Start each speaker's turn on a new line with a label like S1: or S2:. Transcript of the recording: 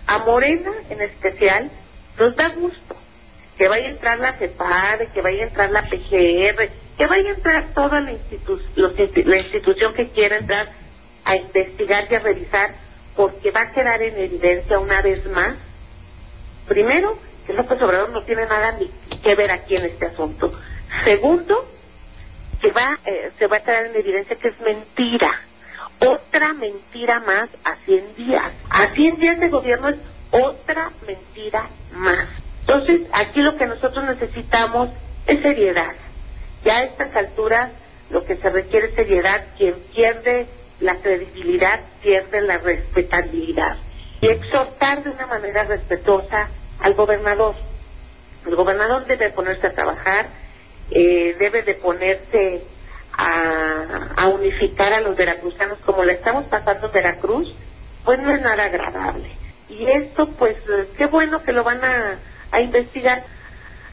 S1: A Morena, en especial, nos da gusto que vaya a entrar la CEPAD, que vaya a entrar la PGR, que vaya a entrar toda la institución que quiera entrar a investigar y a revisar, porque va a quedar en evidencia una vez más, primero, que López Obrador no tiene nada ni que ver aquí en este asunto. Segundo, que se va a quedar en evidencia que es mentira. Otra mentira más a 100 días. A 100 días de gobierno es otra mentira más. Entonces, aquí lo que nosotros necesitamos es seriedad. Ya a estas alturas lo que se requiere es seriedad. Quien pierde la credibilidad pierde la respetabilidad. Y exhortar de una manera respetuosa al gobernador. El gobernador debe ponerse a trabajar, debe de ponerse a unificar a los veracruzanos como la estamos pasando en Veracruz, pues no es nada agradable. Y esto, pues, qué bueno que lo van a investigar.